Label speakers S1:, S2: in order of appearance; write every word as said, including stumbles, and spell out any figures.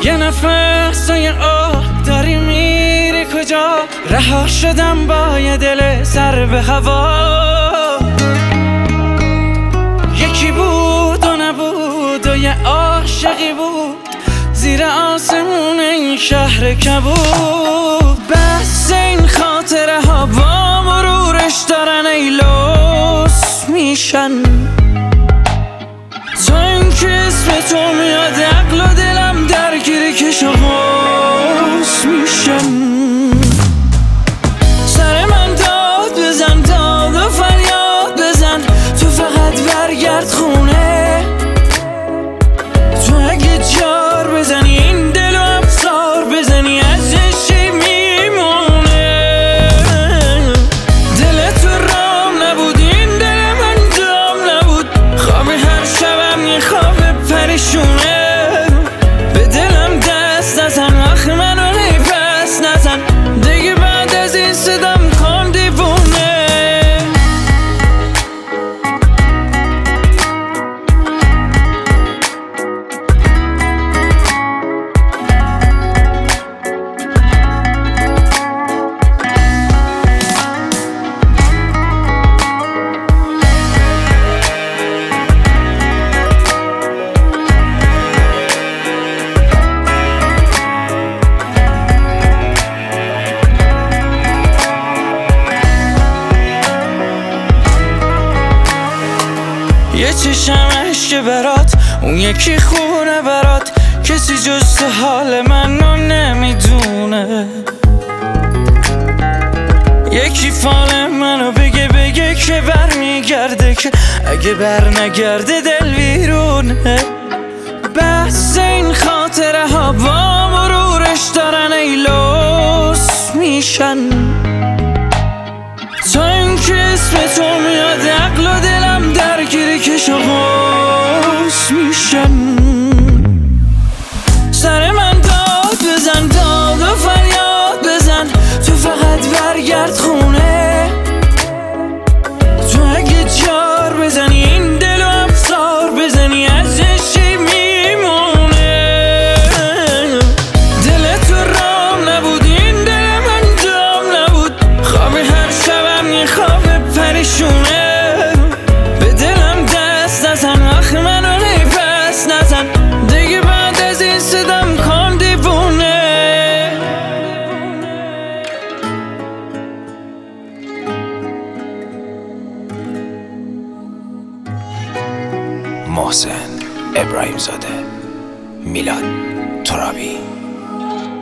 S1: یه نفس و یه آه داری میری کجا؟ رها شدم با یه دل سر به هوا. یکی بود و نبود و یه عاشقی بود زیر آسمون این شهر کبود. بس این خاطره ها با مرورش دارن ای لوس میشن. تا این که اسم تو میاد عقل و دلم درگیر کش و قوس میشن. سر من داد بزن، داد و فریاد بزن، تو فقط برگرد خونه. تو اگه جار بزنی این دل و افسار بزنی ازش چی میمونه؟ دل تو رام نبود، این دل من دام نبود. خواب هر شبم یه خواب پریشونه. به دلم دست نزن، آخ منو هی پس نزن. دیگه بعد از این صدام کن دیوونه. یه چشم عشق برات، اون یکی خونه برات. کسی جز تو حال منو نمیدونه. یکی فال منو بگه بگه که بر میگرده، که اگه بر نگرده دل ویرونه. بس این خاطره ها با مرورش دارن ای لوس میشن. تا این که اسم تو میاد عقل و دلم درگیر کش و قوس میشن. سر من داد بزن، داد و فریاد بزن، تو فقط برگرد خونه. تو اگه جار بزنی این دل و افسار بزنی ازش چی میمونه؟ دل تو رام نبود، این دل من دام نبود. خواب هر شبم یه خواب پریشونه. به دلم دست نزن، آخ منو هی پس نزن. دیگه بعد از این صدام کن دیوونه.
S2: محسن ابراهیم زاده، میلاد ترابی.